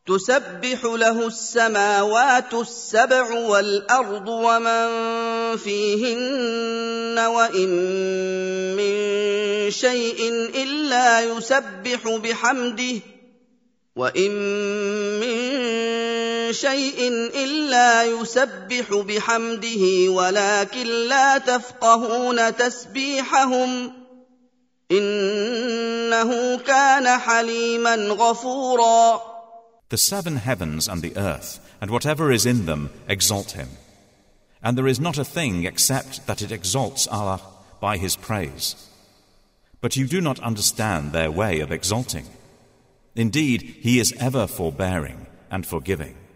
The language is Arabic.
تسبح له السماوات السبع والأرض ومن فيهن وإن من شيء إلا يسبح بحمده ولكن لا تفقهون تسبيحهم إنه كان حليما غفورا. The 7 heavens and the earth, and whatever is in them, exalt him. And there is not a thing except that it exalts Allah by his praise. But you do not understand their way of exalting. Indeed, he is ever forbearing and forgiving.